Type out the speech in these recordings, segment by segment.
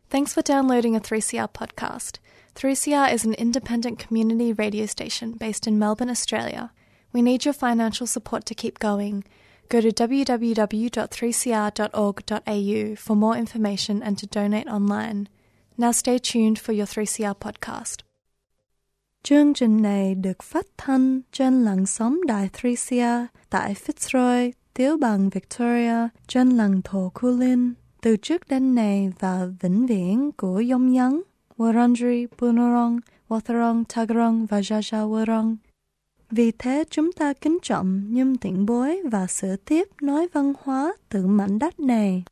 Thanks for downloading a 3CR podcast. 3CR is an independent community radio station based in Melbourne, Australia. We need your financial support to keep going. Go to www.3cr.org.au for more information and to donate online. Now stay tuned for your 3CR podcast. Chương trình này được phát thanh trên làn sóng đài 3CR tại Fitzroy, tiểu bang Victoria, trên lãnh thổ Kulin. Từ trước đến nay và vĩnh viễn của dòng nhắn Wurundjeri, Bunurong, Wathaurong, Tagarong và Jaja-Wurrung. Vì thế chúng ta kính trọng những tiền bối và sửa tiếp nói văn hóa từ mảnh đất này.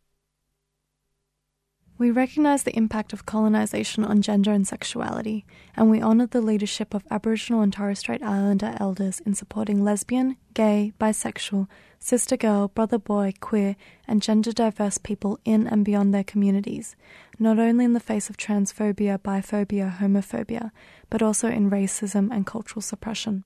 We recognize the impact of colonization on gender and sexuality, and we honor the leadership of Aboriginal and Torres Strait Islander elders in supporting lesbian, gay, bisexual, sister girl, brother boy, queer, and gender diverse people in and beyond their communities, not only in the face of transphobia, biphobia, homophobia, but also in racism and cultural suppression.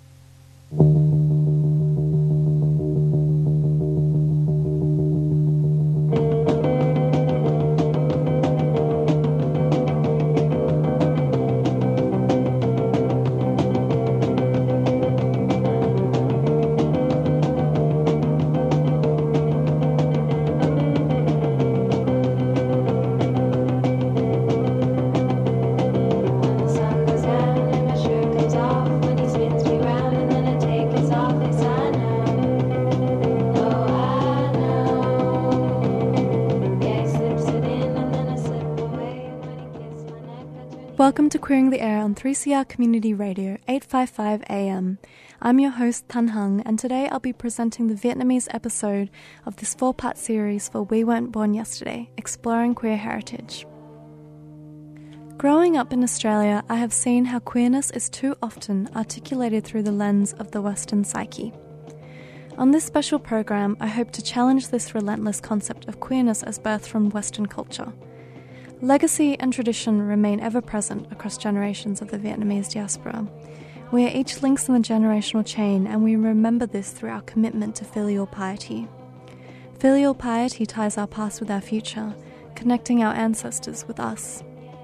Welcome to Queering the Air on 3CR Community Radio, 855 AM. I'm your host, Thanh Hằng, and today I'll be presenting the Vietnamese episode of this 4-part series for We Weren't Born Yesterday, Exploring Queer Heritage. Growing up in Australia, I have seen how queerness is too often articulated through the lens of the Western psyche. On this special program, I hope to challenge this relentless concept of queerness as birthed from Western culture. Legacy and tradition remain ever present across generations of the Vietnamese diaspora. We are each links in the generational chain, and we remember this through our commitment to filial piety. Filial piety ties our past with our future, connecting our ancestors with us.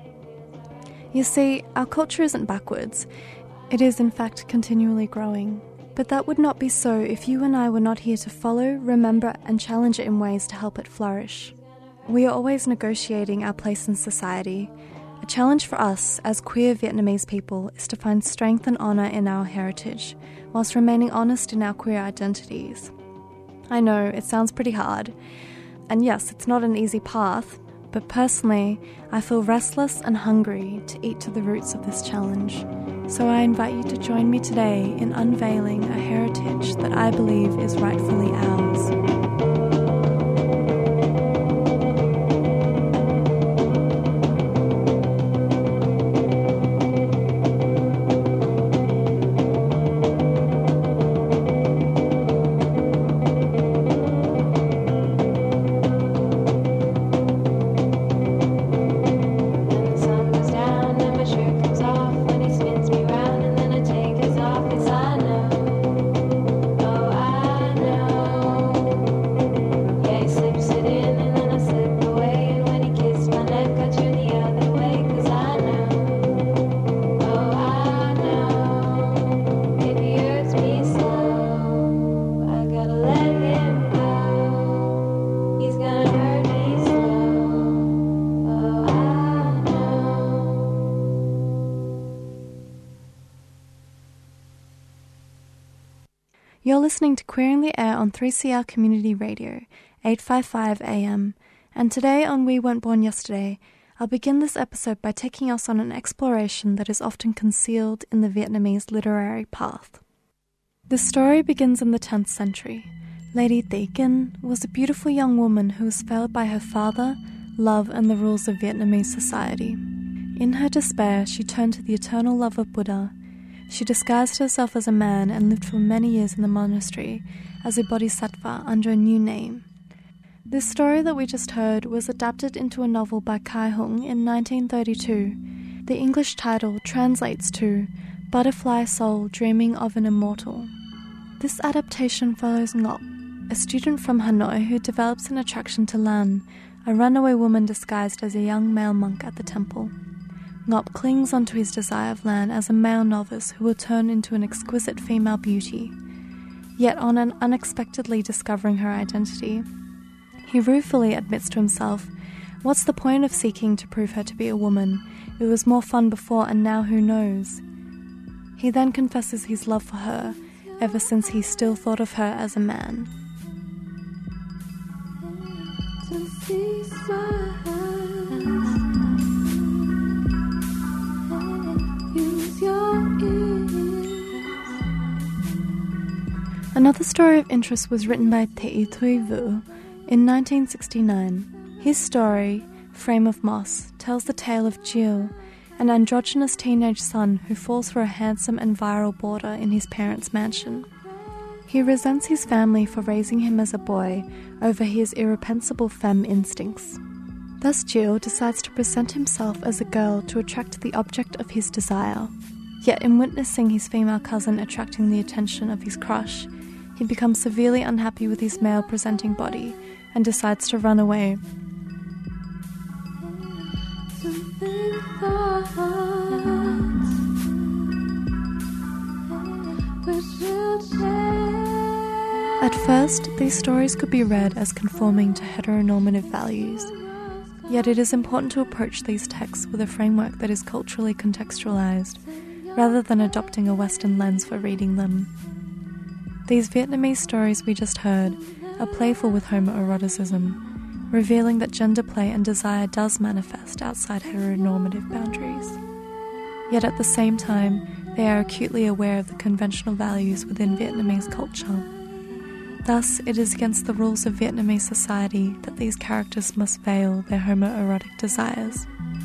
You see, our culture isn't backwards. It is, in fact, continually growing. But that would not be so if you and I were not here to follow, remember, and challenge it in ways to help it flourish. We are always negotiating our place in society. A challenge for us as queer Vietnamese people is to find strength and honour in our heritage, whilst remaining honest in our queer identities. I know, it sounds pretty hard. And yes, it's not an easy path, but personally, I feel restless and hungry to eat to the roots of this challenge. So I invite you to join me today in unveiling a heritage that I believe is rightfully ours. You're listening to Queering the Air on 3CR Community Radio, 855 AM, and today on We Weren't Born Yesterday, I'll begin this episode by taking us on an exploration that is often concealed in the Vietnamese literary path. This story begins in the 10th century. Lady Thi Kinh was a beautiful young woman who was failed by her father, love, and the rules of Vietnamese society. In her despair, she turned to the eternal love of Buddha. She disguised herself as a man and lived for many years in the monastery as a bodhisattva under a new name. This story that we just heard was adapted into a novel by Kai Hung in 1932. The English title translates to Butterfly Soul Dreaming of an Immortal. This adaptation follows Ngoc, a student from Hanoi who develops an attraction to Lan, a runaway woman disguised as a young male monk at the temple. Ngop clings onto his desire of Lan as a male novice who will turn into an exquisite female beauty. Yet on unexpectedly discovering her identity, he ruefully admits to himself, "What's the point of seeking to prove her to be a woman? It was more fun before, and now who knows?" He then confesses his love for her, ever since he still thought of her as a man. Another story of interest was written by Te Tui Vu in 1969. His story, Frame of Moss, tells the tale of Jill, an androgynous teenage son who falls for a handsome and virile boarder in his parents' mansion. He resents his family for raising him as a boy over his irrepressible femme instincts. Thus Jill decides to present himself as a girl to attract the object of his desire. Yet in witnessing his female cousin attracting the attention of his crush, he becomes severely unhappy with his male-presenting body and decides to run away. At first, these stories could be read as conforming to heteronormative values, yet it is important to approach these texts with a framework that is culturally contextualized, rather than adopting a Western lens for reading them. These Vietnamese stories we just heard are playful with homoeroticism, revealing that gender play and desire does manifest outside heteronormative boundaries. Yet at the same time, they are acutely aware of the conventional values within Vietnamese culture. Thus, it is against the rules of Vietnamese society that these characters must veil their homoerotic desires.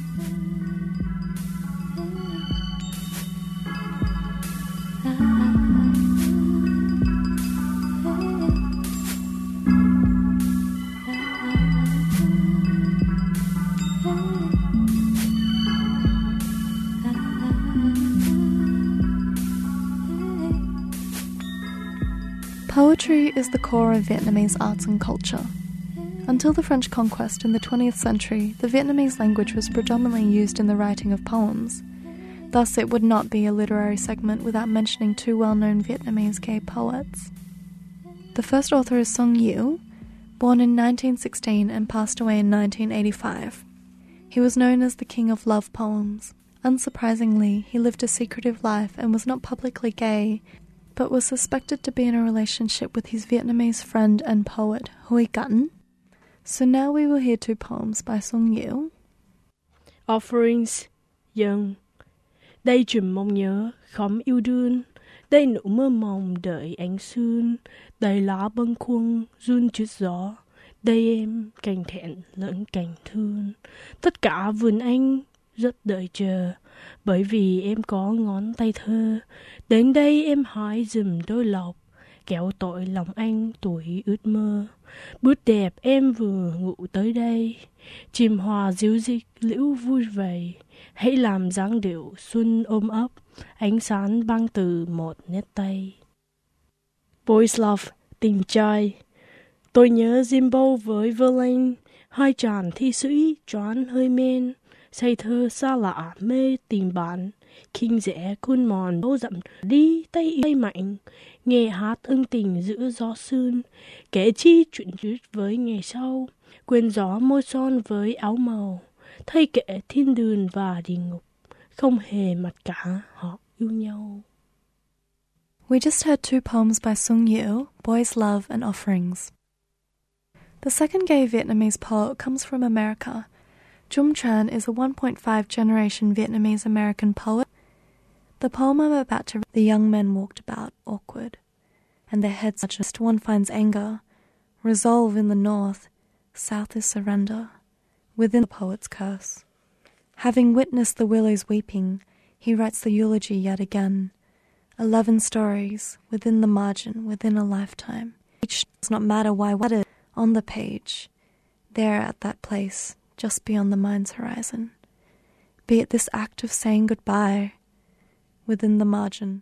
Poetry is the core of Vietnamese arts and culture. Until the French conquest in the 20th century, the Vietnamese language was predominantly used in the writing of poems. Thus, it would not be a literary segment without mentioning two well-known Vietnamese gay poets. The first author is Song Yiu, born in 1916 and passed away in 1985. He was known as the King of Love Poems. Unsurprisingly, he lived a secretive life and was not publicly gay, but was suspected to be in a relationship with his Vietnamese friend and poet, Huy Cẩn. So now we will hear two poems by Song Yiu. Offerings, Dân. Đây chùm mong nhớ, khóm yêu đương. Đây nụ mơ mộng đợi ánh sương. Đây lá bâng khuâng, run chút gió. Đây em, cành thẹn lẫn cành thương. Tất cả vườn anh rất đợi chờ, bởi vì em có ngón tay thơ. Đến đây em hái giùm đôi lộc, kéo tội lòng anh tuổi ước mơ. Bướt đẹp em vừa ngủ tới đây, chim hòa díu dít liễu vui vầy. Hãy làm dáng điệu xuân ôm ấp, ánh sáng băng từ một nét tay. Boys Love, tình trai. Tôi nhớ Jimbo với Verlaine, hai chàng thi sĩ choán hơi men, say thơ xa lạ mê tình bạn. Khinh rẽ khuôn mòn đô dặm đi tay mạnh, nghe hát ưng tình giữa gió sương, kể chi chuyện trước với ngày sau, quên gió môi son với áo màu, thay kể thiên đường và địa ngục, không hề mặt cả họ yêu nhau. We just heard two poems by Song Yiu, Boys Love and Offerings. The second gay Vietnamese poet comes from America. Trung Tran is a 1.5 generation Vietnamese American poet. The poem I'm about to read, the young men walked about, awkward, and their heads just one finds anger, resolve in the north, south is surrender, within the poet's curse. Having witnessed the willows weeping, he writes the eulogy yet again. 11 stories, within the margin, within a lifetime. Each does not matter why what is on the page, there at that place, just beyond the mind's horizon. Be it this act of saying goodbye, within the margin.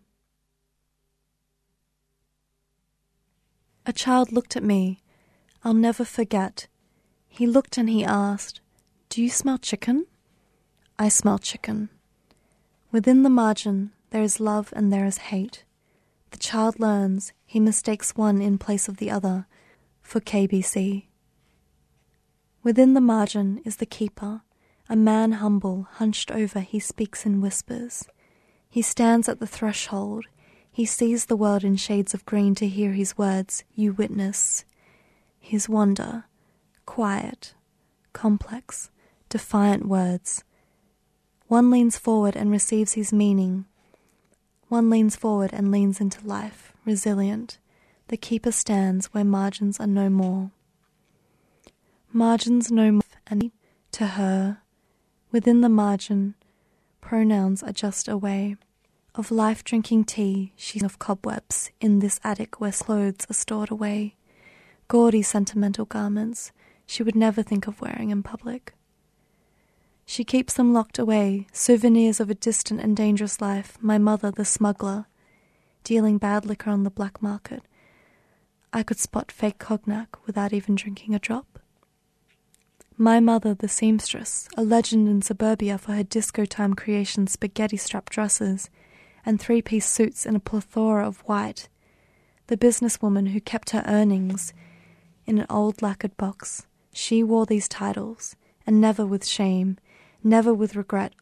A child looked at me, I'll never forget. He looked and he asked, "Do you smell chicken?" "I smell chicken." Within the margin, there is love and there is hate. The child learns, he mistakes one in place of the other for KBC. Within the margin is the keeper, a man humble, hunched over, he speaks in whispers. He stands at the threshold, he sees the world in shades of green to hear his words, you witness. His wonder, quiet, complex, defiant words. One leans forward and receives his meaning. One leans forward and leans into life, resilient. The keeper stands where margins are no more. Margins no more, and to her, within the margin, pronouns are just a way of life drinking tea, she's of cobwebs in this attic where clothes are stored away. Gaudy sentimental garments she would never think of wearing in public. She keeps them locked away, souvenirs of a distant and dangerous life, my mother the smuggler, dealing bad liquor on the black market. I could spot fake cognac without even drinking a drop. My mother the seamstress, a legend in suburbia for her disco-time creation spaghetti-strap dresses and three-piece suits in a plethora of white. The businesswoman who kept her earnings in an old lacquered box. She wore these titles, and never with shame, never with regret.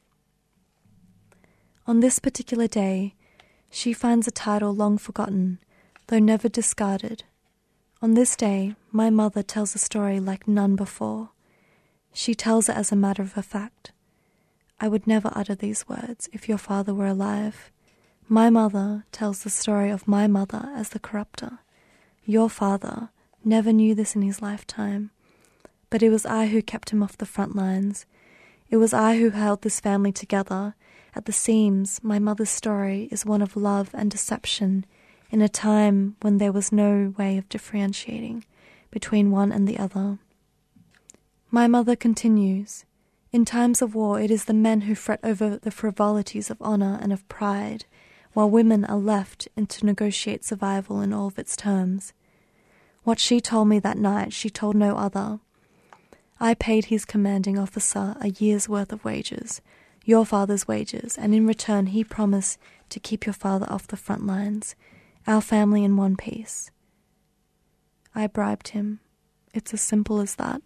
On this particular day, she finds a title long forgotten, though never discarded. On this day, my mother tells a story like none before. She tells it as a matter of fact. I would never utter these words if your father were alive. My mother tells the story of my mother as the corrupter. Your father never knew this in his lifetime, but it was I who kept him off the front lines. It was I who held this family together. At the seams, my mother's story is one of love and deception in a time when there was no way of differentiating between one and the other. My mother continues, in times of war it is the men who fret over the frivolities of honor and of pride, while women are left to negotiate survival in all of its terms. What she told me that night, she told no other. I paid his commanding officer a year's worth of wages, your father's wages, and in return he promised to keep your father off the front lines, our family in one piece. I bribed him. It's as simple as that.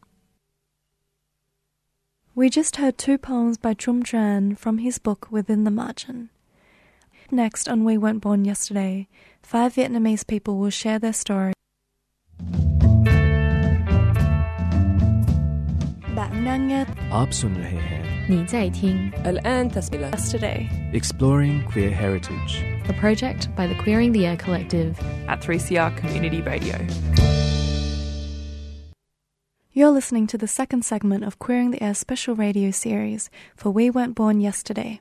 We just heard two poems by Trung Tran from his book Within the Margin. Next on We Weren't Born Yesterday, 5 Vietnamese people will share their story. Bạn đang nghe आप सुन रहे हैं 你在听 الآن تسمع Yesterday Exploring Queer Heritage. a project by the Queering the Air Collective. at 3CR Community Radio. You're listening to the second segment of Queering the Air special radio series for We Weren't Born Yesterday.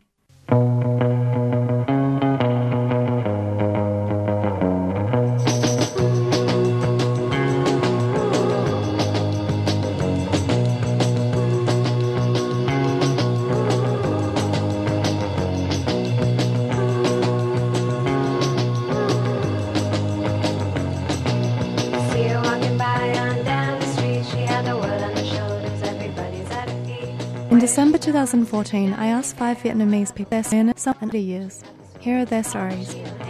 In December 2014, I asked 5 Vietnamese people their sin some and years. Here are their stories.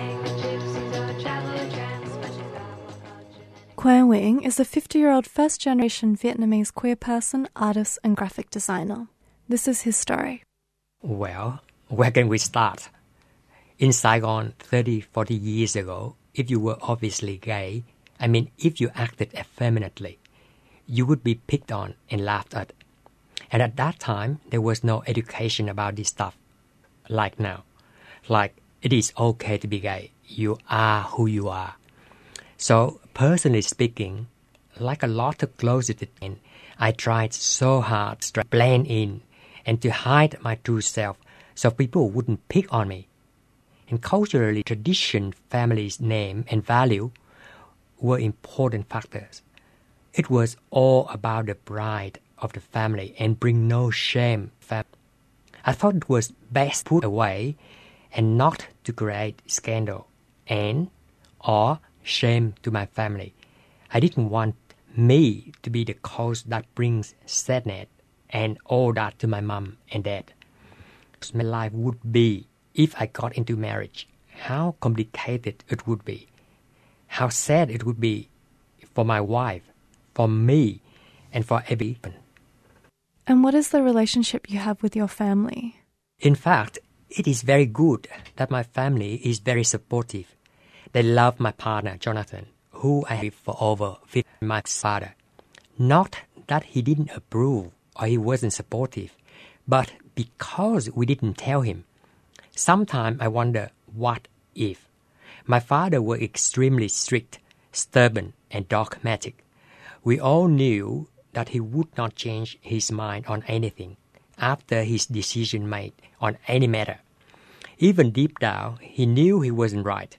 Quang Nguyen is a 50-year-old first-generation Vietnamese queer person, artist, and graphic designer. This is his story. Well, where can we start? In Saigon 30, 40 years ago, if you were obviously gay, if you acted effeminately, you would be picked on and laughed at. And at that time, there was no education about this stuff, like now. Like, it is okay to be gay. You are who you are. So, personally speaking, like a lot of closeted men, I tried so hard to blend in and to hide my true self so people wouldn't pick on me. And culturally, tradition, family's name, and value were important factors. It was all about the pride of the family and bring no shame. I thought it was best put away and not to create scandal and or shame to my family. I didn't want me to be the cause that brings sadness and all that to my mom and dad. My life would be if I got into marriage. How complicated it would be. How sad it would be for my wife, for me, and for everyone. And what is the relationship you have with your family? In fact, it is very good that my family is very supportive. They love my partner, Jonathan, who I have for over 50 years, my father. Not that he didn't approve or he wasn't supportive, but because we didn't tell him. Sometimes I wonder, what if? My father was extremely strict, stubborn, and dogmatic. We all knew that he would not change his mind on anything after his decision made on any matter. Even deep down, he knew he wasn't right.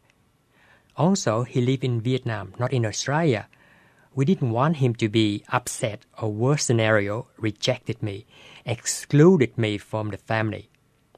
Also, he lived in Vietnam, not in Australia. We didn't want him to be upset or worst scenario, rejected me, excluded me from the family.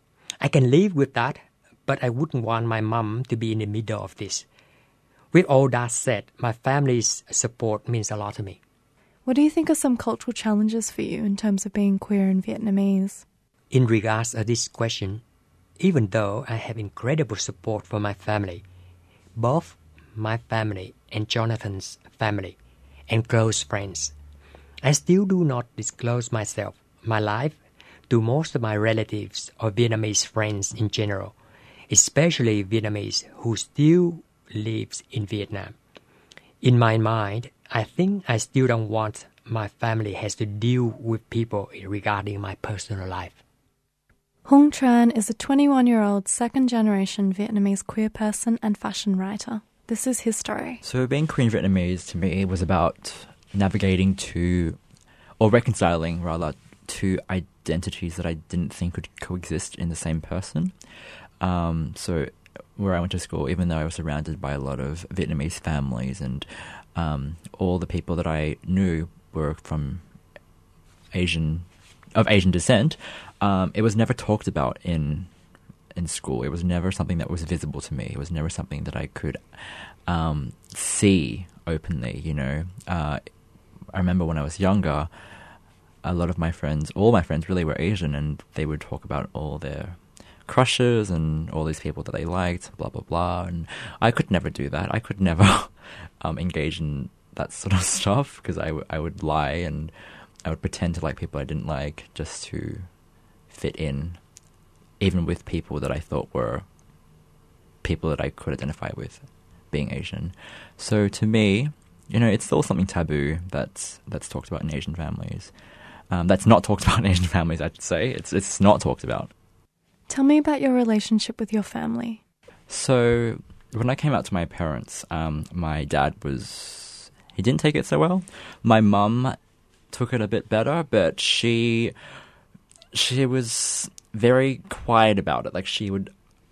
I can live with that, but I wouldn't want my mom to be in the middle of this. With all that said, my family's support means a lot to me. What do you think are some cultural challenges for you in terms of being queer and Vietnamese? In regards to this question, even though I have incredible support from my family, both my family and Jonathan's family, and close friends, I still do not disclose myself, my life, to most of my relatives or Vietnamese friends in general, especially Vietnamese who still lives in Vietnam. In my mind, I think I still don't want my family has to deal with people regarding my personal life. Hung Tran is a 21-year-old second-generation Vietnamese queer person and fashion writer. This is his story. So being queer Vietnamese to me was about navigating reconciling two identities that I didn't think could coexist in the same person. So where I went to school, even though I was surrounded by a lot of Vietnamese families and all the people that I knew were from Asian descent, it was never talked about in school. It was never something that was visible to me. It was never something that I could see openly, you know. I remember when I was younger, a lot of my friends, all my friends really were Asian, and they would talk about all their crushes and all these people that they liked, blah, blah, blah. And I could never do that. I could never engage in that sort of stuff because I would lie and I would pretend to like people I didn't like just to fit in, even with people that I thought were people that I could identify with being Asian. So to me, you know, it's still something taboo that's talked about in Asian families. That's not talked about in Asian families, I'd say. It's not talked about. Tell me about your relationship with your family. So when I came out to my parents, my dad he didn't take it so well. My mum took it a bit better, but she was very quiet about it. Like, she would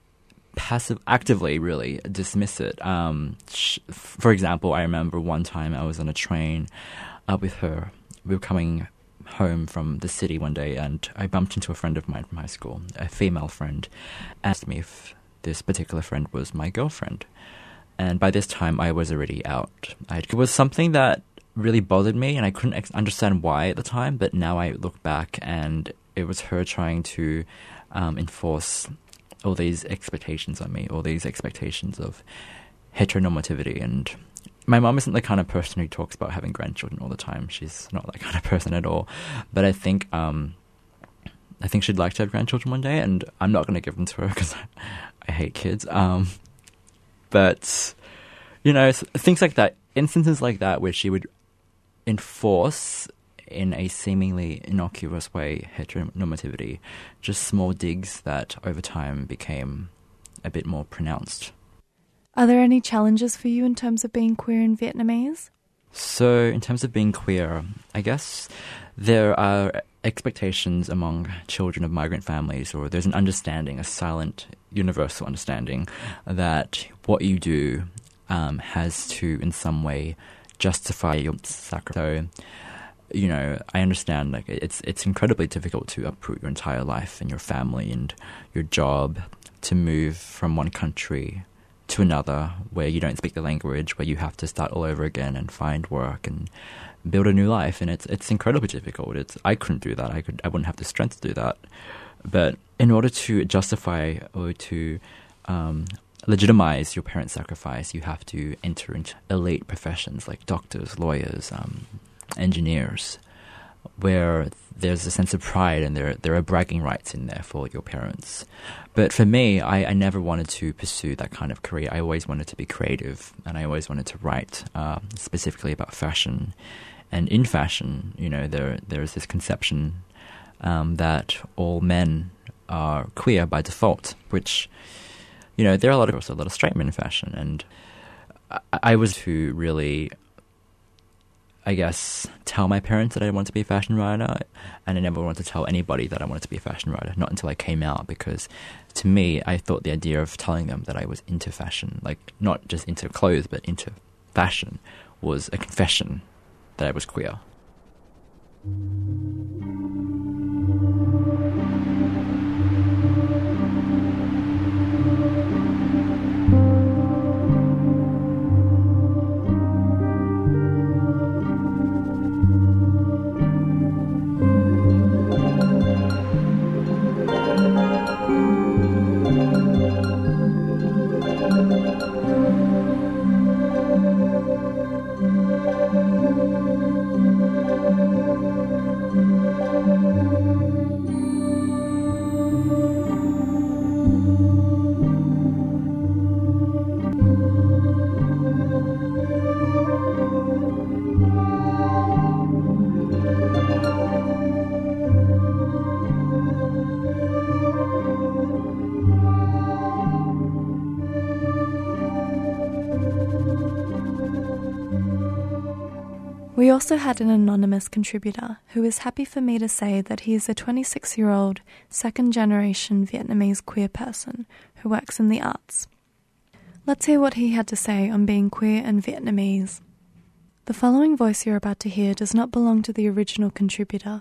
actively really dismiss it. For example, I remember one time I was on a train with her. We were coming home from the city one day, and I bumped into a friend of mine from high school, a female friend, asked me if this particular friend was my girlfriend. And by this time, I was already out. It was something that really bothered me, and I couldn't understand why at the time, but now I look back, and it was her trying to enforce all these expectations on me, all these expectations of heteronormativity. And my mom isn't the kind of person who talks about having grandchildren all the time. She's not that kind of person at all. But I think she'd like to have grandchildren one day, and I'm not going to give them to her because I hate kids. But, you know, things like that, instances like that where she would enforce in a seemingly innocuous way heteronormativity, just small digs that over time became a bit more pronounced. Are there any challenges for you in terms of being queer in Vietnamese? So in terms of being queer, I guess there are expectations among children of migrant families, or there's an understanding, a silent, universal understanding that what you do has to, in some way, justify your sacrifice. So, you know, I understand, like, it's incredibly difficult to uproot your entire life and your family and your job to move from one country to another where you don't speak the language, where you have to start all over again and find work and build a new life, and it's incredibly difficult. I couldn't do that. I wouldn't have the strength to do that. But in order to justify or to legitimize your parents' sacrifice, you have to enter into elite professions like doctors, lawyers, engineers, where there's a sense of pride and there are bragging rights in there for your parents. But for me, I never wanted to pursue that kind of career. I always wanted to be creative, and I always wanted to write specifically about fashion. And in fashion, there's this conception that all men are queer by default, which, there are a lot of straight men in fashion. And I was to really, I guess, tell my parents that I wanted to be a fashion writer, and I never wanted to tell anybody that I wanted to be a fashion writer, not until I came out, because to me, I thought the idea of telling them that I was into fashion, like not just into clothes, but into fashion, was a confession that I was queer. We also had an anonymous contributor who is happy for me to say that he is a 26-year-old second-generation Vietnamese queer person who works in the arts. Let's hear what he had to say on being queer and Vietnamese. The following voice you're about to hear does not belong to the original contributor.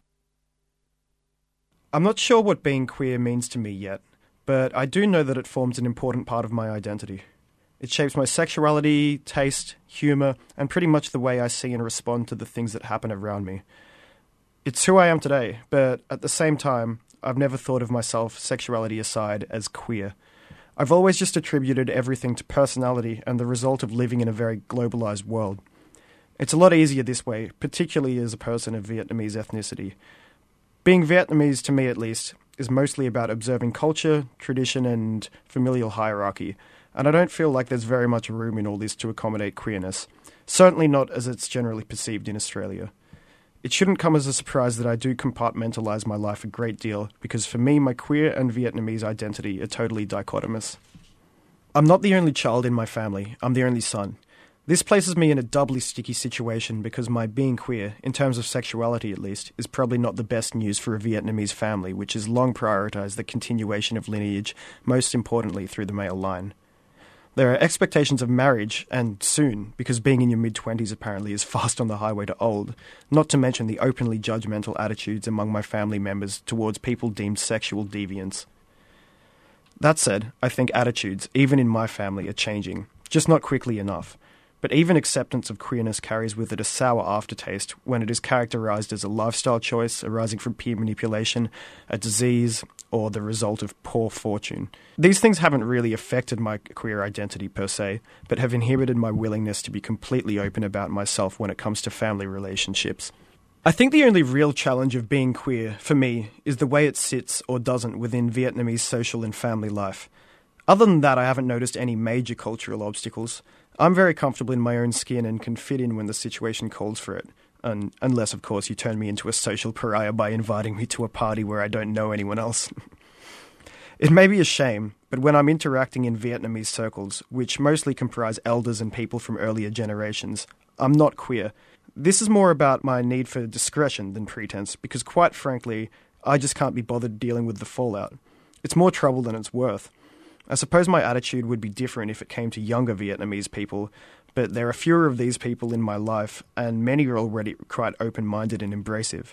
I'm not sure what being queer means to me yet, but I do know that it forms an important part of my identity. It shapes my sexuality, taste, humour, and pretty much the way I see and respond to the things that happen around me. It's who I am today, but at the same time, I've never thought of myself, sexuality aside, as queer. I've always just attributed everything to personality and the result of living in a very globalised world. It's a lot easier this way, particularly as a person of Vietnamese ethnicity. Being Vietnamese, to me at least, is mostly about observing culture, tradition, and familial hierarchy, and I don't feel like there's very much room in all this to accommodate queerness, certainly not as it's generally perceived in Australia. It shouldn't come as a surprise that I do compartmentalise my life a great deal, because for me, my queer and Vietnamese identity are totally dichotomous. I'm not the only child in my family, I'm the only son. This places me in a doubly sticky situation because my being queer, in terms of sexuality at least, is probably not the best news for a Vietnamese family which has long prioritised the continuation of lineage, most importantly through the male line. There are expectations of marriage, and soon, because being in your mid-20s apparently is fast on the highway to old, not to mention the openly judgmental attitudes among my family members towards people deemed sexual deviants. That said, I think attitudes, even in my family, are changing, just not quickly enough. But even acceptance of queerness carries with it a sour aftertaste when it is characterised as a lifestyle choice arising from peer manipulation, a disease, or the result of poor fortune. These things haven't really affected my queer identity per se, but have inhibited my willingness to be completely open about myself when it comes to family relationships. I think the only real challenge of being queer, for me, is the way it sits or doesn't within Vietnamese social and family life. Other than that, I haven't noticed any major cultural obstacles. I'm very comfortable in my own skin and can fit in when the situation calls for it. Unless, of course, you turn me into a social pariah by inviting me to a party where I don't know anyone else. It may be a shame, but when I'm interacting in Vietnamese circles, which mostly comprise elders and people from earlier generations, I'm not queer. This is more about my need for discretion than pretense, because quite frankly, I just can't be bothered dealing with the fallout. It's more trouble than it's worth. I suppose my attitude would be different if it came to younger Vietnamese people, but there are fewer of these people in my life, and many are already quite open-minded and embracive.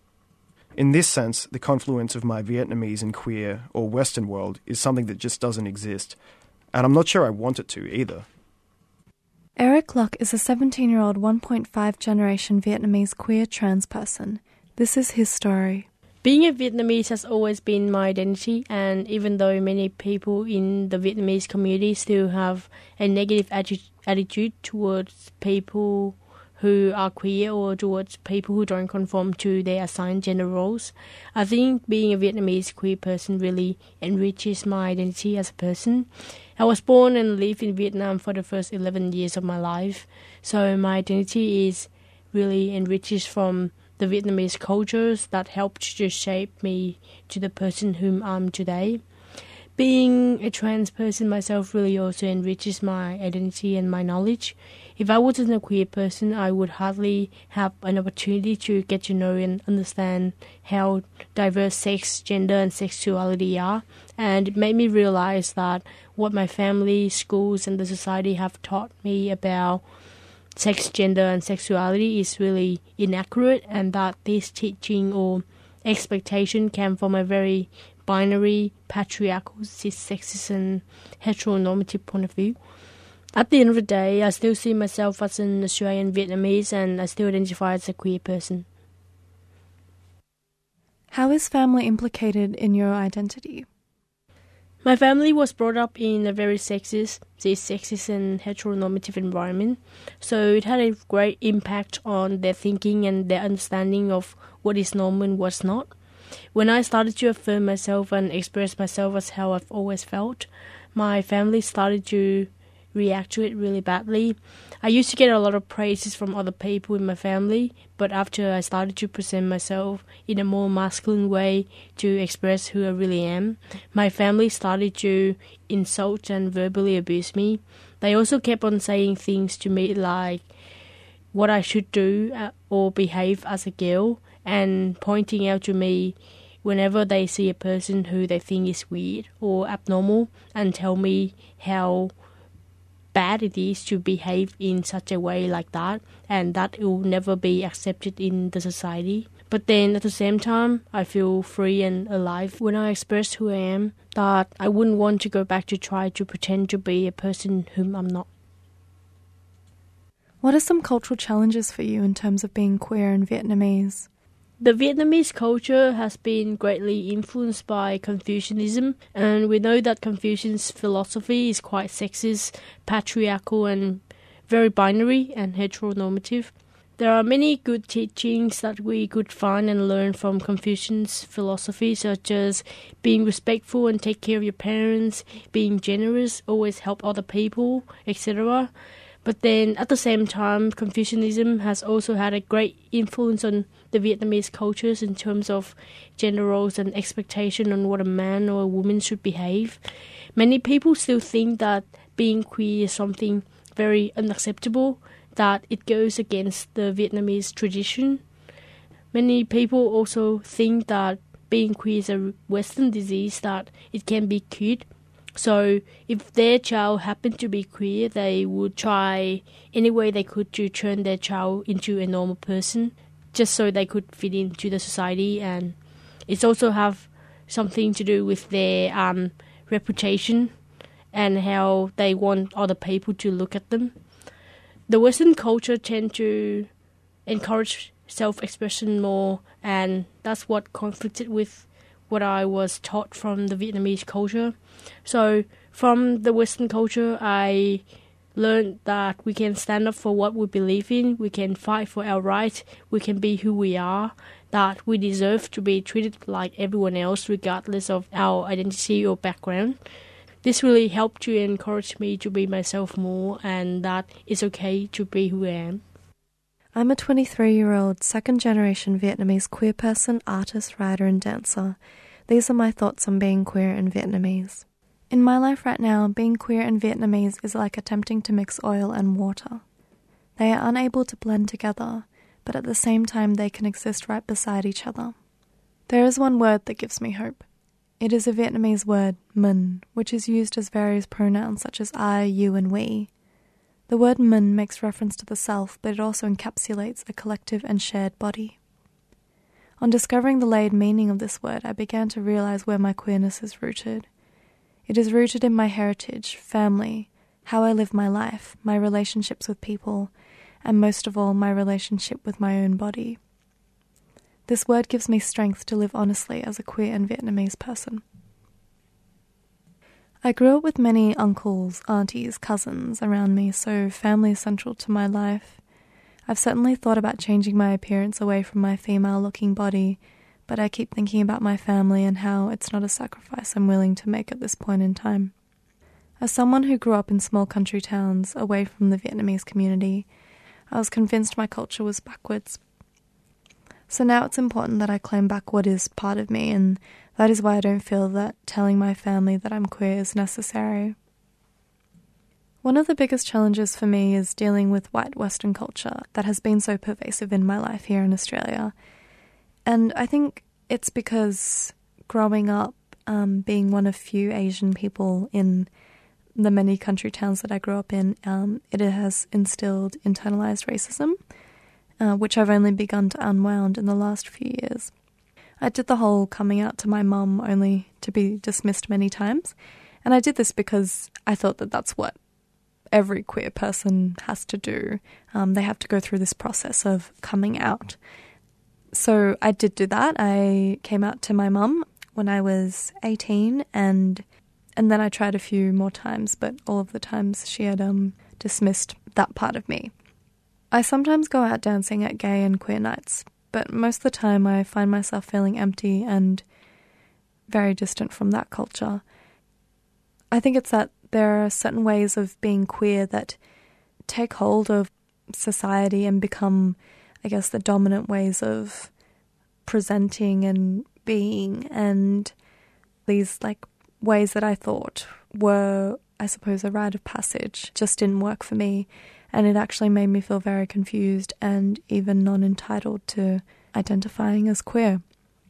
In this sense, the confluence of my Vietnamese and queer, or Western world, is something that just doesn't exist. and I'm not sure I want it to either. Eric Locke is a 17-year-old 1.5 generation Vietnamese queer trans person. This is his story. Being a Vietnamese has always been my identity, and even though many people in the Vietnamese community still have a negative attitude towards people who are queer or towards people who don't conform to their assigned gender roles, I think being a Vietnamese queer person really enriches my identity as a person. I was born and lived in Vietnam for the first 11 years of my life, so my identity is really enriches from the Vietnamese cultures that helped to shape me to the person whom I'm today. Being a trans person myself really also enriches my identity and my knowledge. If I wasn't a queer person, I would hardly have an opportunity to get to know and understand how diverse sex, gender and sexuality are. And it made me realize that what my family, schools and the society have taught me about sex, gender and sexuality is really inaccurate, and that this teaching or expectation came from a very binary, patriarchal, cis-sexist and heteronormative point of view. At the end of the day, I still see myself as an Australian Vietnamese, and I still identify as a queer person. How is family implicated in your identity? My family was brought up in a very sexist, cis-sexist and heteronormative environment, so it had a great impact on their thinking and their understanding of what is normal and what's not. When I started to affirm myself and express myself as how I've always felt, my family started to react to it really badly. I used to get a lot of praises from other people in my family, but after I started to present myself in a more masculine way to express who I really am, my family started to insult and verbally abuse me. They also kept on saying things to me like what I should do or behave as a girl, and pointing out to me whenever they see a person who they think is weird or abnormal, and tell me how bad it is to behave in such a way like that, and that it will never be accepted in the society. But then at the same time, I feel free and alive when I express who I am, that I wouldn't want to go back to try to pretend to be a person whom I'm not. What are some cultural challenges for you in terms of being queer and Vietnamese? The Vietnamese culture has been greatly influenced by Confucianism, and we know that Confucian's philosophy is quite sexist, patriarchal and very binary and heteronormative. There are many good teachings that we could find and learn from Confucian's philosophy, such as being respectful and take care of your parents, being generous, always help other people, etc. But then at the same time, Confucianism has also had a great influence on the Vietnamese cultures in terms of gender roles and expectation on what a man or a woman should behave. Many people still think that being queer is something very unacceptable, that it goes against the Vietnamese tradition. Many people also think that being queer is a Western disease, that it can be cured. So if their child happened to be queer, they would try any way they could to turn their child into a normal person, just so they could fit into the society. And it's also have something to do with their reputation and how they want other people to look at them. The Western culture tend to encourage self-expression more, and that's what conflicted with what I was taught from the Vietnamese culture. So from the Western culture, I learned that we can stand up for what we believe in, we can fight for our rights, we can be who we are, that we deserve to be treated like everyone else regardless of our identity or background. This really helped to encourage me to be myself more, and that it's okay to be who I am. I'm a 23-year-old second-generation Vietnamese queer person, artist, writer and dancer. These are my thoughts on being queer and Vietnamese. In my life right now, being queer and Vietnamese is like attempting to mix oil and water. They are unable to blend together, but at the same time they can exist right beside each other. There is one word that gives me hope. It is a Vietnamese word, mình, which is used as various pronouns such as I, you and we. The word mình makes reference to the self, but it also encapsulates a collective and shared body. On discovering the layered meaning of this word, I began to realize where my queerness is rooted. It is rooted in my heritage, family, how I live my life, my relationships with people, and most of all, my relationship with my own body. This word gives me strength to live honestly as a queer and Vietnamese person. I grew up with many uncles, aunties, cousins around me, so family is central to my life. I've certainly thought about changing my appearance away from my female-looking body, but I keep thinking about my family and how it's not a sacrifice I'm willing to make at this point in time. As someone who grew up in small country towns away from the Vietnamese community, I was convinced my culture was backwards. So now it's important that I claim back what is part of me, and that is why I don't feel that telling my family that I'm queer is necessary. One of the biggest challenges for me is dealing with white Western culture that has been so pervasive in my life here in Australia. And I think it's because growing up, being one of few Asian people in the many country towns that I grew up in, it has instilled internalized racism, which I've only begun to unwound in the last few years. I did the whole coming out to my mum only to be dismissed many times, and I did this because I thought that that's what every queer person has to do. They have to go through this process of coming out. So I did do that. I came out to my mum when I was 18, and then I tried a few more times, but all of the times she had dismissed that part of me. I sometimes go out dancing at gay and queer nights, but most of the time I find myself feeling empty and very distant from that culture. I think it's that there are certain ways of being queer that take hold of society and become, I guess, the dominant ways of presenting and being, and these ways that I thought were, I suppose, a rite of passage just didn't work for me, and it actually made me feel very confused and even non-entitled to identifying as queer.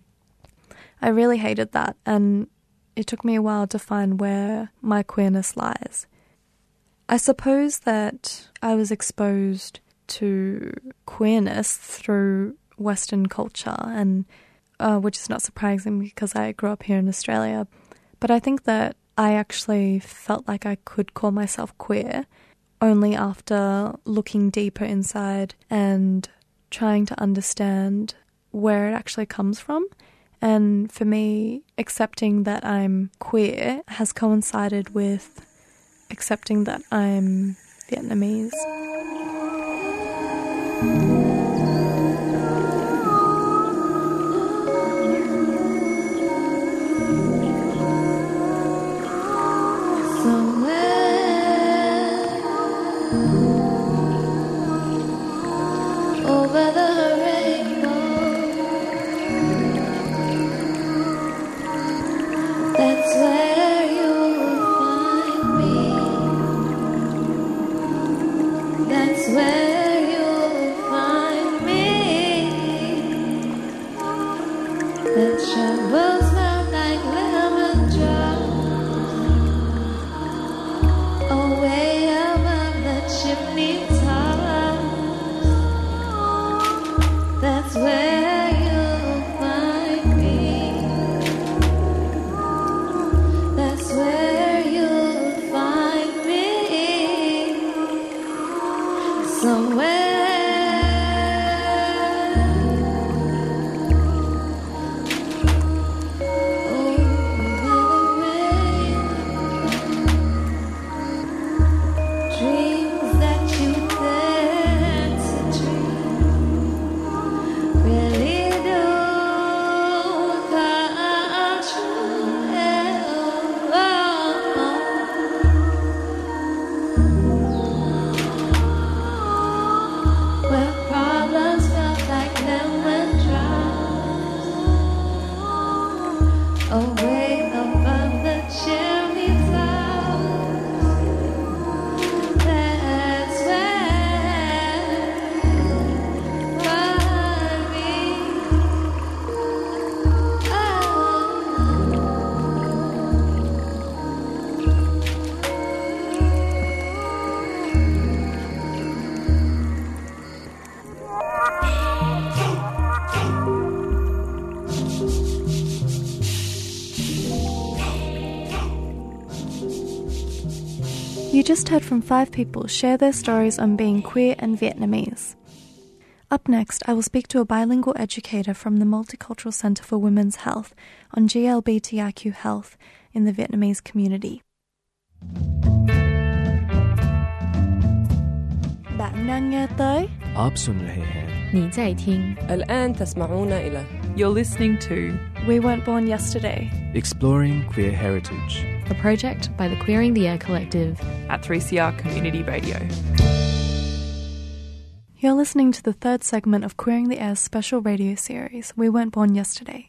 I really hated that, and it took me a while to find where my queerness lies. I suppose that I was exposed to queerness through Western culture, and which is not surprising because I grew up here in Australia. But I think that I actually felt like I could call myself queer only after looking deeper inside and trying to understand where it actually comes from. And for me, accepting that I'm queer has coincided with accepting that I'm Vietnamese. Over the rainbow, that's where you'll find me. That's where You just heard from 5 people share their stories on being queer and Vietnamese. Up next, I will speak to a bilingual educator from the Multicultural Center for Women's Health on GLBTIQ health in the Vietnamese community. Bạn đang nghe tới आप सुन रहे हैं 你在听 الآن تسمعون إلى You're listening to We Weren't Born Yesterday. Exploring Queer Heritage. a project by the Queering the Air Collective. at 3CR Community Radio. You're listening to the third segment of Queering the Air's special radio series, We Weren't Born Yesterday.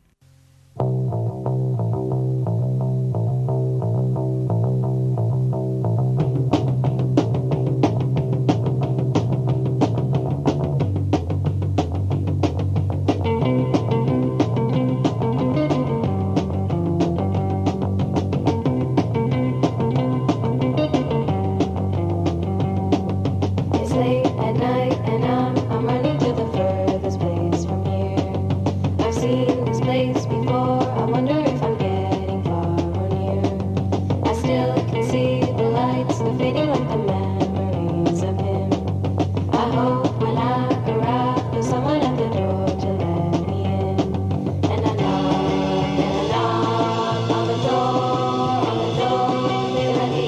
It's late at night and I'm running to the furthest place from here. I've seen this place before. I wonder if I'm getting far or near. I still can see the lights, they're fading like the memories of him. I hope when I arrive there's someone at the door to let me in. And I knock on the door, they let me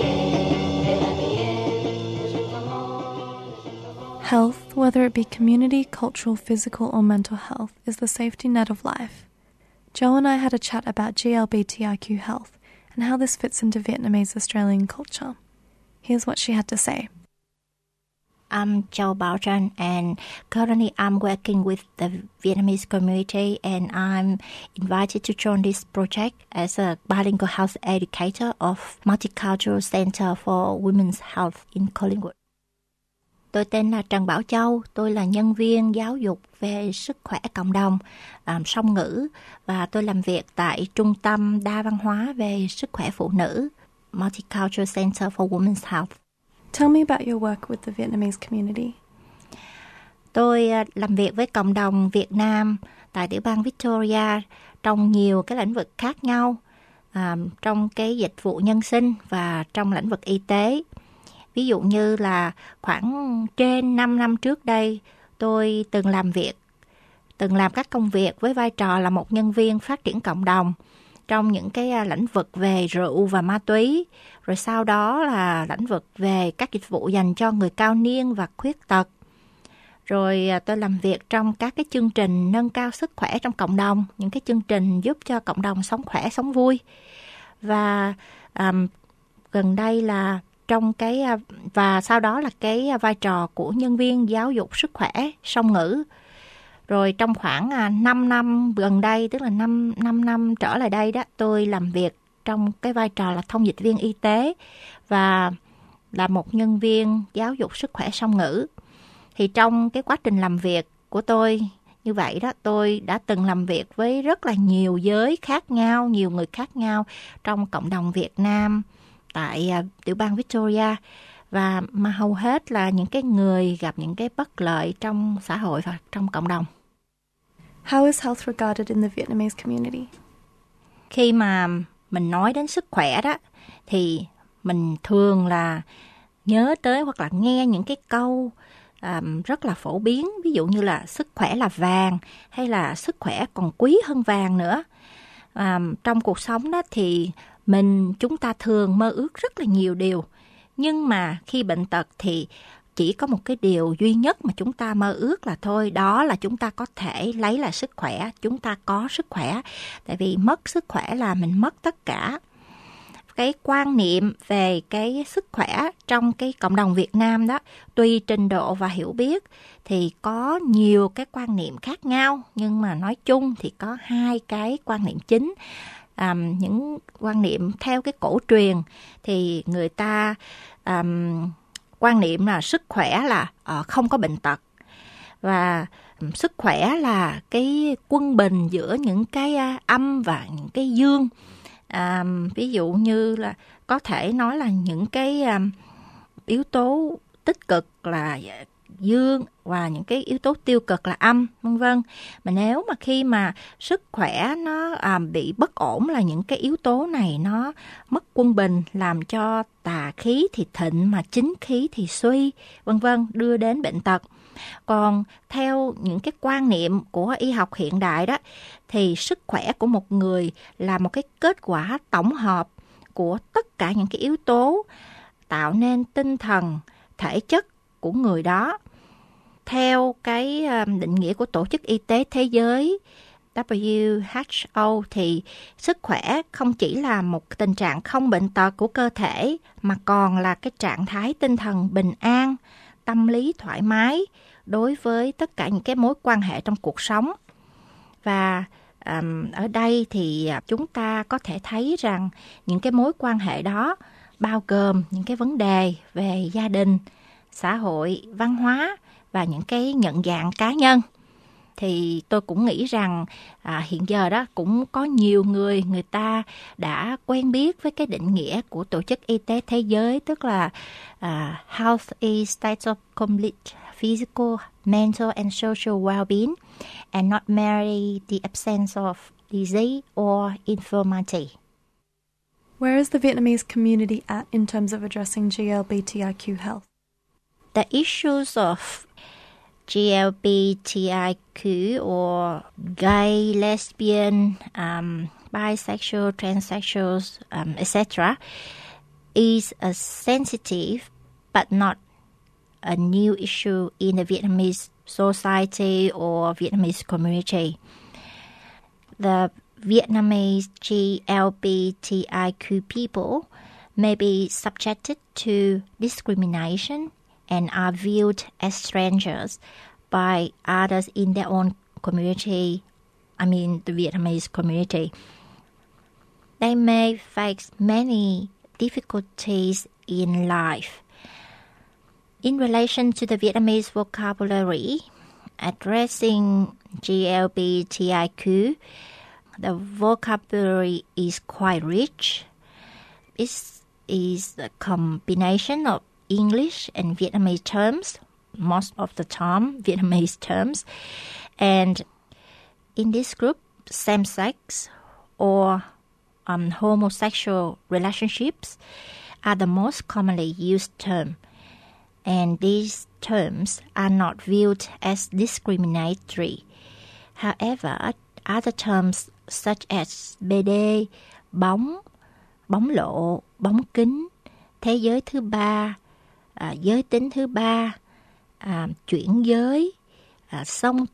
in. Je suis comment. Health, whether it be community, cultural, physical, or mental health, is the safety net of life. Joe and I had a chat about GLBTIQ health and how this fits into Vietnamese Australian culture. Here's what she had to say. I'm Châu Bảo Trân, and currently I'm working with the Vietnamese community, and I'm invited to join this project as a bilingual health educator of Multicultural Center for Women's Health in Collingwood. Tôi tên là Trần Bảo Châu, tôi là nhân viên giáo dục về sức khỏe cộng đồng, song ngữ, và tôi làm việc tại Trung tâm đa văn hóa về sức khỏe phụ nữ, Multicultural Center for Women's Health. Tell me about your work with the Vietnamese community. Tôi làm việc với cộng đồng Việt Nam tại tiểu bang Victoria trong nhiều cái lĩnh vực khác nhau, trong cái dịch vụ nhân sinh và trong lĩnh vực y tế. Ví dụ như là khoảng trên 5 năm trước đây, tôi từng làm các công việc với vai trò là một nhân viên phát triển cộng đồng trong những cái lĩnh vực về rượu và ma túy, rồi sau đó là lĩnh vực về các dịch vụ dành cho người cao niên và khuyết tật. Rồi tôi làm việc trong các cái chương trình nâng cao sức khỏe trong cộng đồng, những cái chương trình giúp cho cộng đồng sống khỏe, sống vui. Và gần đây là trong cái và sau đó là cái vai trò của nhân viên giáo dục sức khỏe song ngữ. Rồi trong khoảng 5 năm gần đây, tức là 5 năm trở lại đây đó, tôi làm việc trong cái vai trò là thông dịch viên y tế và là một nhân viên giáo dục sức khỏe song ngữ. Thì trong cái quá trình làm việc của tôi như vậy đó, tôi đã từng làm việc với rất là nhiều giới khác nhau, nhiều người khác nhau trong cộng đồng Việt Nam tại tiểu bang Victoria, và mà hầu hết là những cái người gặp những cái bất lợi trong xã hội và trong cộng đồng. How is health regarded in the Vietnamese community? Khi mà mình nói đến sức khỏe đó, thì mình thường là nhớ tới hoặc là nghe những cái câu rất là phổ biến, ví dụ như là sức khỏe là vàng, hay là sức khỏe còn quý hơn vàng nữa. Trong cuộc sống đó thì chúng ta thường mơ ước rất là nhiều điều, nhưng mà khi bệnh tật thì chỉ có một cái điều duy nhất mà chúng ta mơ ước là thôi, đó là chúng ta có thể lấy lại sức khỏe, chúng ta có sức khỏe. Tại vì mất sức khỏe là mình mất tất cả. Cái quan niệm về cái sức khỏe trong cái cộng đồng Việt Nam đó, tùy trình độ và hiểu biết thì có nhiều cái quan niệm khác nhau, nhưng mà nói chung thì có 2 cái quan niệm chính. Những quan niệm theo cái cổ truyền thì người ta quan niệm là sức khỏe là không có bệnh tật, và sức khỏe là cái quân bình giữa những cái âm và những cái dương. Ví dụ như là có thể nói là những cái yếu tố tích cực là dương và những cái yếu tố tiêu cực là âm, vân vân. Mà nếu mà khi mà sức khỏe nó bị bất ổn là những cái yếu tố này nó mất quân bình, làm cho tà khí thì thịnh mà chính khí thì suy, vân vân, đưa đến bệnh tật. Còn theo những cái quan niệm của y học hiện đại đó, thì sức khỏe của một người là một cái kết quả tổng hợp của tất cả những cái yếu tố tạo nên tinh thần, thể chất của người đó. Theo cái định nghĩa của Tổ chức Y tế Thế giới WHO thì sức khỏe không chỉ là một tình trạng không bệnh tật của cơ thể mà còn là cái trạng thái tinh thần bình an, tâm lý thoải mái đối với tất cả những cái mối quan hệ trong cuộc sống. Và ở đây thì chúng ta có thể thấy rằng những cái mối quan hệ đó bao gồm những cái vấn đề về gia đình, xã hội, văn hóa và những cái nhận dạng cá nhân. Thì tôi cũng nghĩ rằng hiện giờ đó cũng có nhiều người ta đã quen biết với cái định nghĩa của Tổ chức Y tế Thế giới, tức là health is state of complete physical, mental and social well-being and not merely the absence of disease or infirmity. Where is the Vietnamese community at in terms of addressing GLBTIQ health? The issues of GLBTIQ or gay, lesbian, bisexual, transsexuals, etc. is a sensitive but not a new issue in the Vietnamese society or Vietnamese community. The Vietnamese GLBTIQ people may be subjected to discrimination and are viewed as strangers by others in their own community, I mean the Vietnamese community. They may face many difficulties in life. In relation to the Vietnamese vocabulary addressing GLBTIQ, the vocabulary is quite rich. It is a combination of English and Vietnamese terms, most of the time Vietnamese terms. And in this group, same-sex or homosexual relationships are the most commonly used term. And these terms are not viewed as discriminatory. However, other terms such as BD, bóng, bóng lộ, bóng kính, thế giới thứ ba, giới tính thứ ba, chuyển giới, song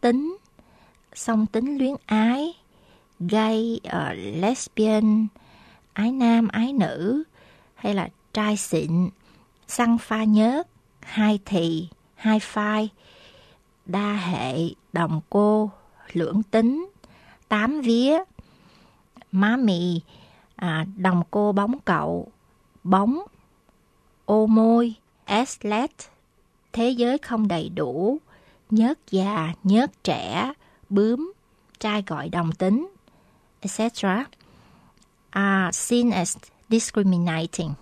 tính luyến ái, gay, lesbian, ái nam, ái nữ, hay là trai xịn, xăng pha nhớt, hai thì, hai phai, đa hệ, đồng cô, lưỡng tính, tám vía, má mì, đồng cô bóng cậu, bóng, ô môi, slet, thế giới không đầy đủ, nhớt già, nhớt trẻ, bướm, trai gọi đồng tính, etc. are seen as discriminating.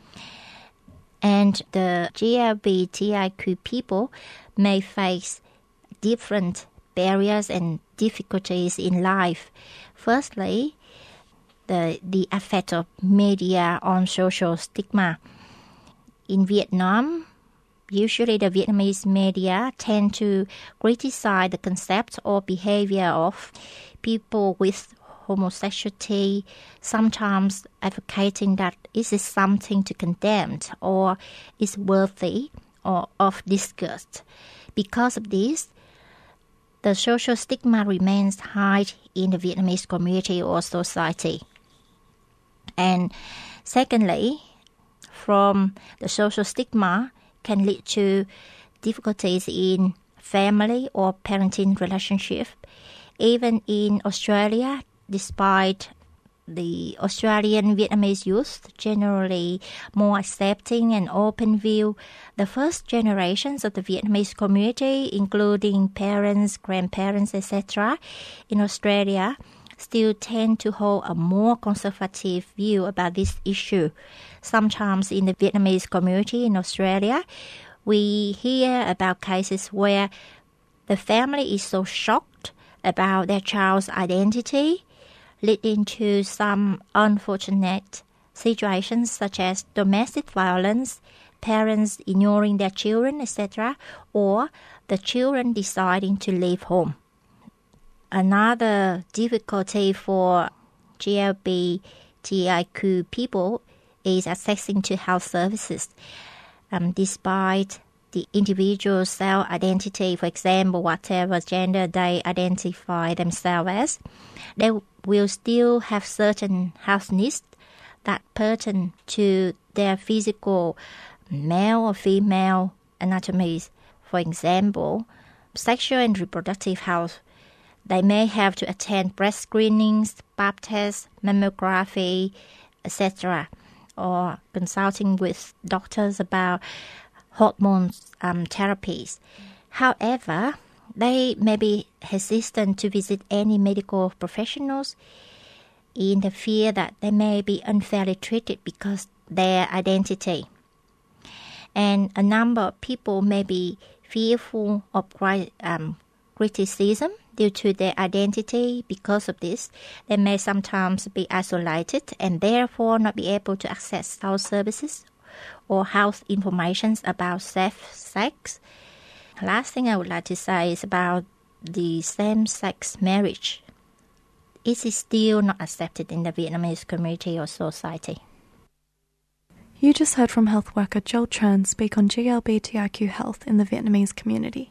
And the GLBTIQ people may face different barriers and difficulties in life. Firstly, the effect of media on social stigma. In Vietnam, usually the Vietnamese media tend to criticize the concept or behavior of people with homosexuality, sometimes advocating that it is something to condemn or is worthy or of disgust. Because of this, the social stigma remains high in the Vietnamese community or society. And secondly, from the social stigma can lead to difficulties in family or parenting relationship. Even in Australia, despite the Australian Vietnamese youth generally more accepting and open view, the first generations of the Vietnamese community, including parents, grandparents, etc., in Australia, still tend to hold a more conservative view about this issue. Sometimes in the Vietnamese community in Australia, We hear about cases where the family is so shocked about their child's identity, leading to some unfortunate situations such as domestic violence, parents ignoring their children, etc., or the children deciding to leave home. Another difficulty for GLBTIQ people is accessing to health services. Despite the individual's self-identity, for example, whatever gender they identify themselves as, they will still have certain health needs that pertain to their physical male or female anatomies. For example, sexual and reproductive health. They may have to attend breast screenings, pap tests, mammography, etc., or consulting with doctors about hormone therapies. However, they may be hesitant to visit any medical professionals in the fear that they may be unfairly treated because their identity. And a number of people may be fearful of criticism due to their identity. Because of this, they may sometimes be isolated and therefore not be able to access health services or health information about safe sex. Last thing I would like to say is about the same-sex marriage. It is still not accepted in the Vietnamese community or society. You just heard from health worker Joel Chern speak on GLBTIQ health in the Vietnamese community.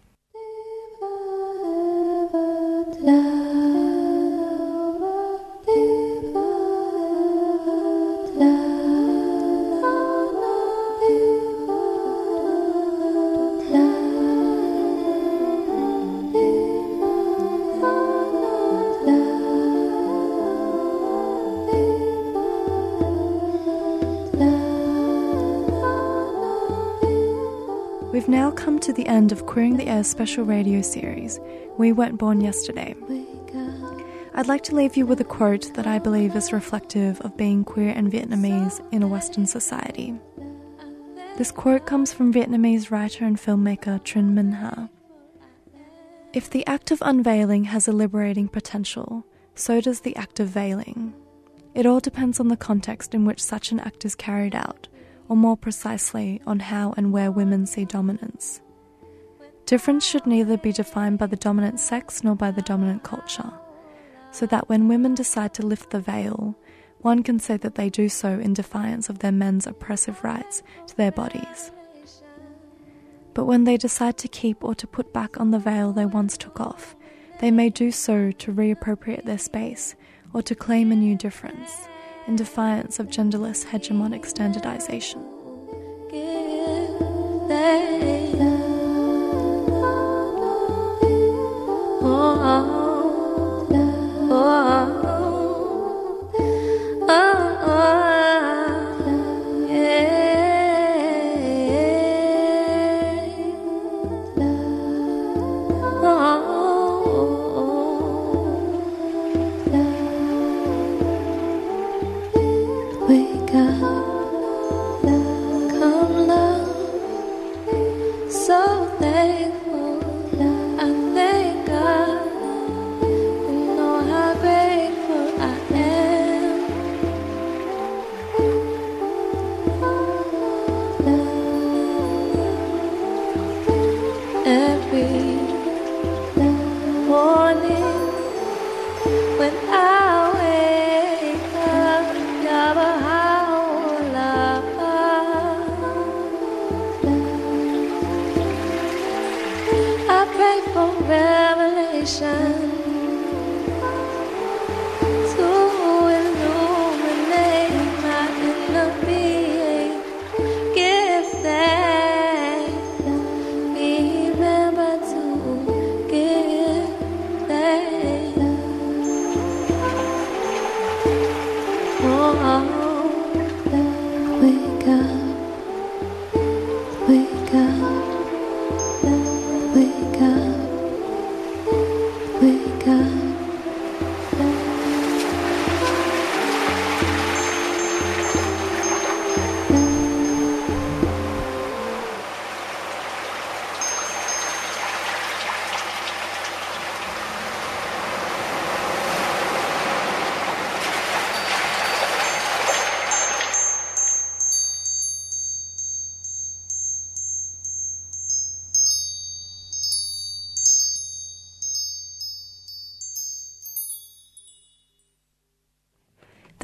We've now come to the end of Queering the Air's special radio series, We Weren't Born Yesterday. I'd like to leave you with a quote that I believe is reflective of being queer and Vietnamese in a Western society. This quote comes from Vietnamese writer and filmmaker Trinh Minh Ha. If the act of unveiling has a liberating potential, so does the act of veiling. It all depends on the context in which such an act is carried out, or more precisely, on how and where women see dominance. Difference should neither be defined by the dominant sex nor by the dominant culture, so that when women decide to lift the veil, one can say that they do so in defiance of their men's oppressive rights to their bodies. But when they decide to keep or to put back on the veil they once took off, they may do so to reappropriate their space or to claim a new difference, in defiance of genderless hegemonic standardization.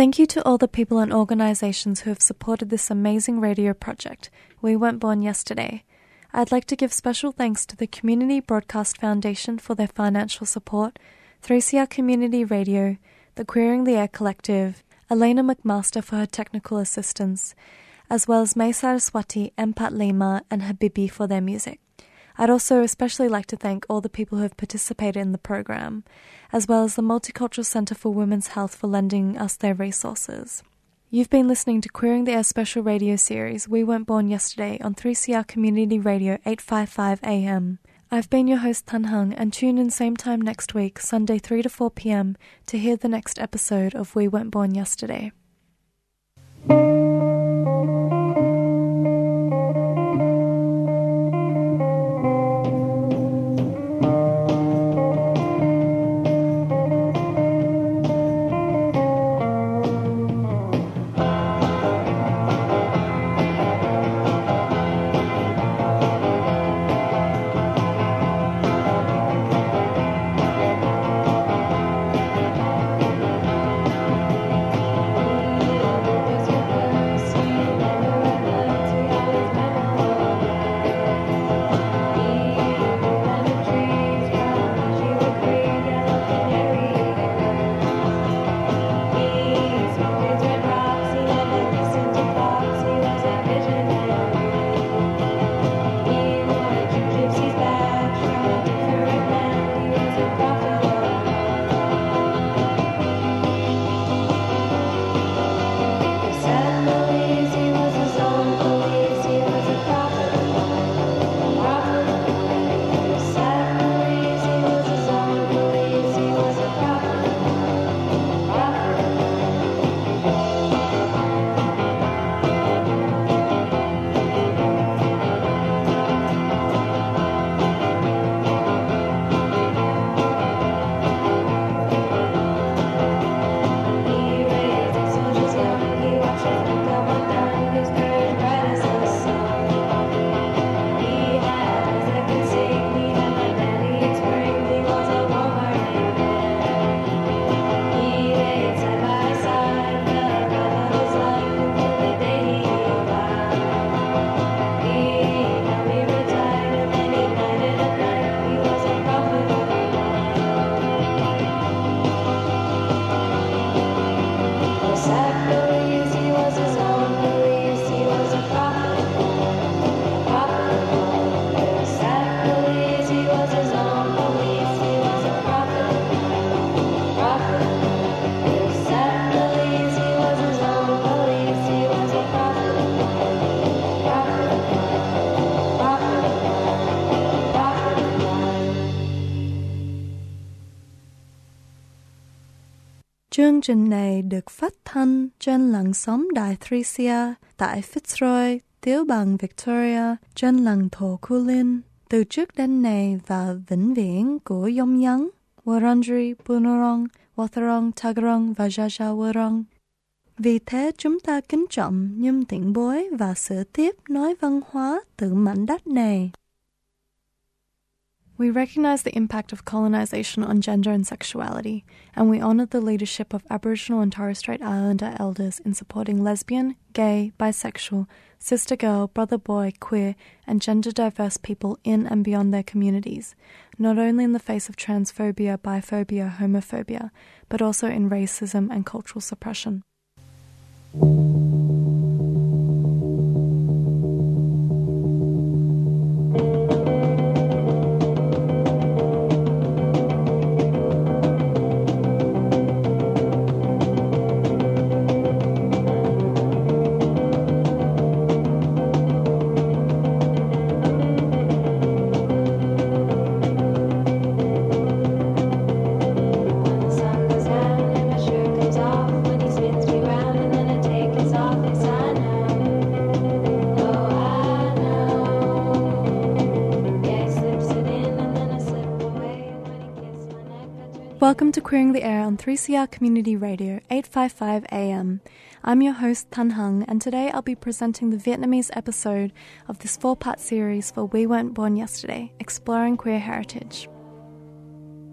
Thank you to all the people and organizations who have supported this amazing radio project, We Weren't Born Yesterday. I'd like to give special thanks to the Community Broadcast Foundation for their financial support, 3CR Community Radio, the Queering the Air Collective, Elena McMaster for her technical assistance, as well as May Saraswati, Empat Lima, and Habibi for their music. I'd also especially like to thank all the people who have participated in the program, as well as the Multicultural Centre for Women's Health for lending us their resources. You've been listening to Queering the Air special radio series We Weren't Born Yesterday on 3CR Community Radio 855 AM. I've been your host Tan Hung, and tune in same time next week, Sunday 3 to 4 p.m. to hear the next episode of We Weren't Born Yesterday. Chương trình này được phát thanh trên làn sóng đài 3CR tại Fitzroy, tiểu bang Victoria, trên lãnh thổ Kulin. Từ trước đến nay và vĩnh viễn của Dông Nhắn, Wurundjeri, Bunurong, Wathaurong, Tagarong và Jaja Wurrung. Vì thế chúng ta kính trọng những tiền bối và sửa tiếp nói văn hóa từ mảnh đất này. We recognize the impact of colonization on gender and sexuality, and we honor the leadership of Aboriginal and Torres Strait Islander elders in supporting lesbian, gay, bisexual, sister girl, brother boy, queer, and gender diverse people in and beyond their communities, not only in the face of transphobia, biphobia, homophobia, but also in racism and cultural suppression. Welcome to Queering the Air on 3CR Community Radio 855 AM. I'm your host Tan Hung, and today I'll be presenting the Vietnamese episode of this 4-part series for We Weren't Born Yesterday, Exploring Queer Heritage.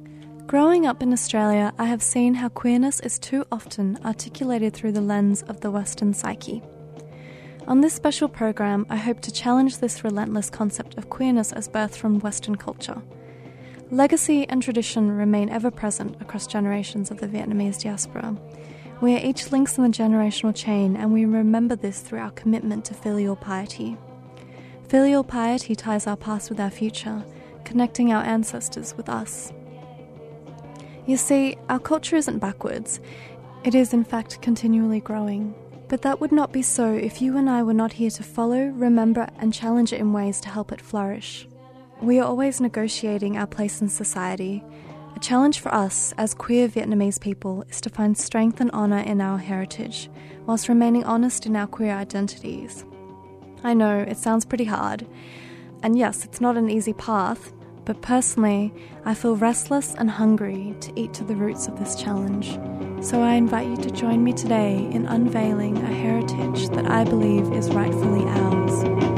Growing up in Australia, I have seen how queerness is too often articulated through the lens of the Western psyche. On this special program, I hope to challenge this relentless concept of queerness as birthed from Western culture. Legacy and tradition remain ever present across generations of the Vietnamese diaspora. We are each links in the generational chain, and we remember this through our commitment to filial piety. Filial piety ties our past with our future, connecting our ancestors with us. You see, our culture isn't backwards. It is, in fact, continually growing. But that would not be so if you and I were not here to follow, remember, and challenge it in ways to help it flourish. We are always negotiating our place in society. A challenge for us, as queer Vietnamese people, is to find strength and honour in our heritage, whilst remaining honest in our queer identities. I know, it sounds pretty hard. And yes, it's not an easy path, but personally, I feel restless and hungry to eat to the roots of this challenge. So I invite you to join me today in unveiling a heritage that I believe is rightfully ours.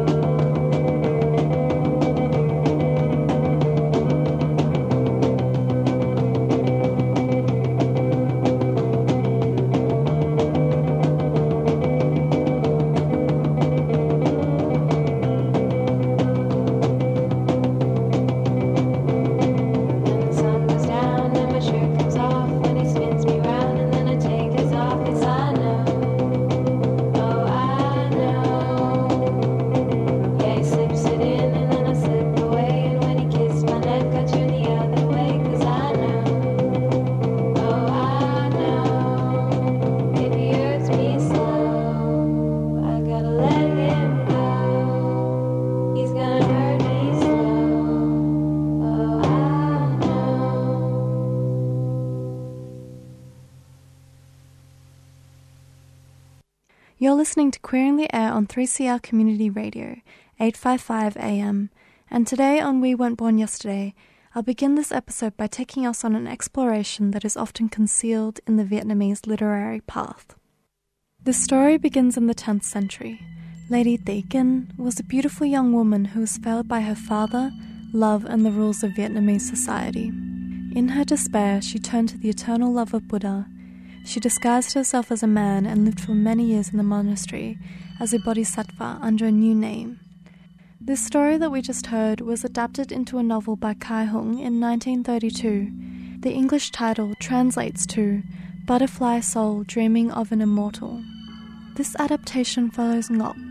You're listening to Queering the Air on 3CR Community Radio, 855 AM, and today on We Weren't Born Yesterday, I'll begin this episode by taking us on an exploration that is often concealed in the Vietnamese literary path. This story begins in the 10th century. Lady Tay Kinh was a beautiful young woman who was failed by her father, love, and the rules of Vietnamese society. In her despair, she turned to the eternal love of Buddha. She disguised herself as a man and lived for many years in the monastery as a bodhisattva under a new name. This story that we just heard was adapted into a novel by Khai Hung in 1932. The English title translates to Butterfly Soul Dreaming of an Immortal. This adaptation follows Ngoc,